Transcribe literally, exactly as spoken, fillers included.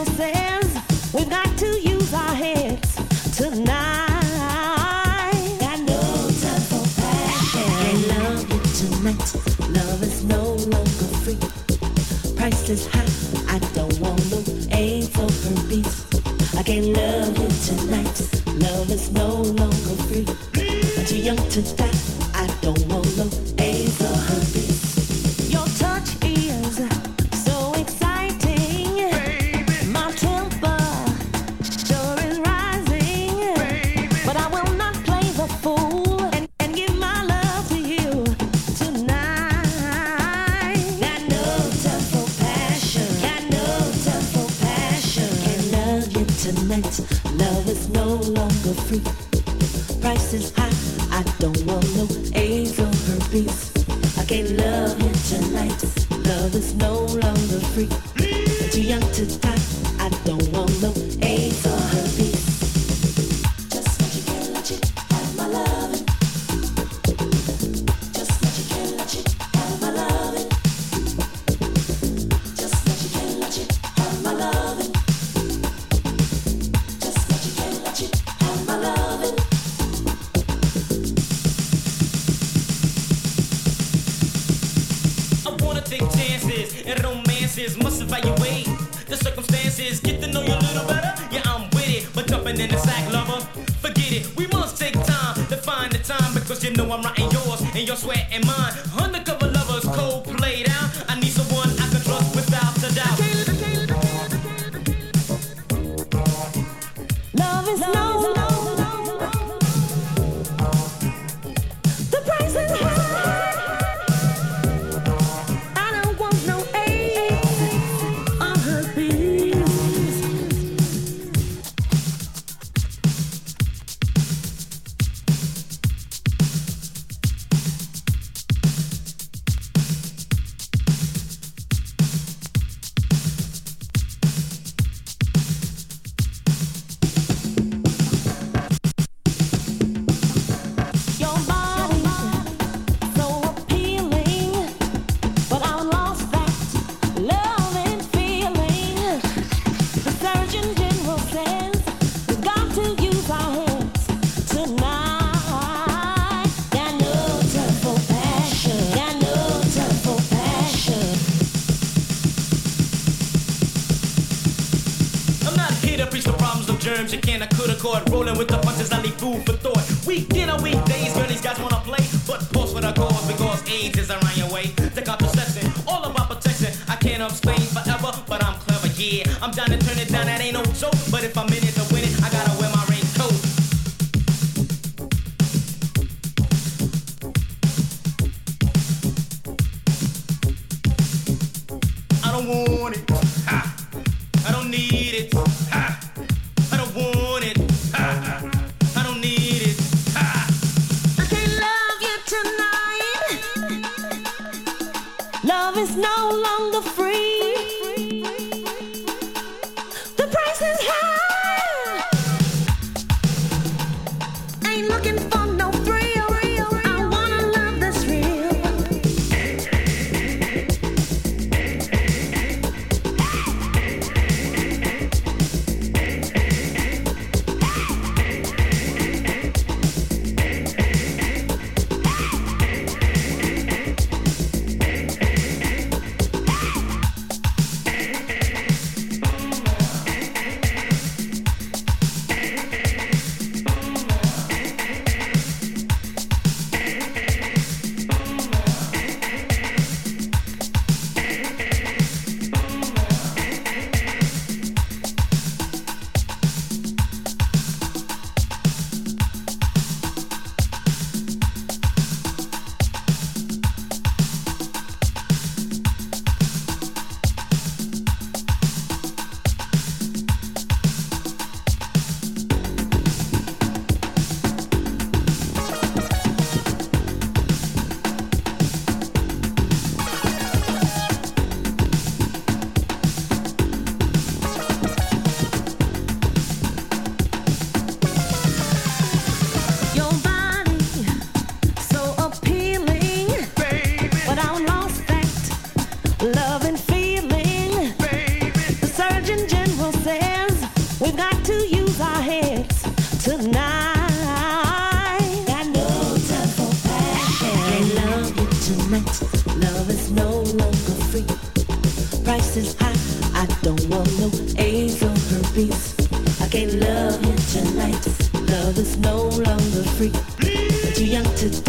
says we've got to use our heads tonight. Got no time for passion. Can't love you tonight. Love is no longer free. Price is high. I don't want no A for her beats. I can't love you tonight. Love is no longer free. I'm too young to die. I don't want no A for her beats. Your touch is so exciting. Baby. My temper sure is rising. Baby. But I will not play the fool and, and give my love to you tonight. Got no time for passion. Got no time for passion. Can't love you tonight. Love is no longer free. Price is high. I don't want no A's or herpes. I can't love you tonight. Love is no longer free. I'm too young to die. I don't want no A's or herpes. Just what you can let you have my loving. Just what you can let you have my loving. Just what you can let you have my loving. Just what you can let you have my loving. Take chances and romances, must evaluate the circumstances, get to know you a little better. Yeah, I'm with it, but jumping in the sack, lover, forget it. We must take time to find the time because you know I'm writing yours and your sweat and mine. Undercover lovers, cold played out. I need someone I can trust without a doubt. Love is no, no, no, no. The price is high. You can, I could accord, rolling with the punches, I leave food for thought. Weekend or weekdays, girl, these guys wanna play, but pause for the cause because AIDS is around your way. The contraception, all about protection. I can't abstain forever, but I'm clever, yeah. I'm down to turn it down, that ain't no joke. But if I'm in it to win it, I gotta wear my raincoat. I don't want it, ha. I don't need it, ha. I don't want it. Ha. I don't need it. Ha. I can't love you tonight. Love is no longer free. The price is high. We've got to use our heads tonight. Got no time for passion. Can't love you tonight. Love is no longer free. Price is high. I don't want no AIDS or herpes. I can't love you tonight. Love is no longer free. Too young to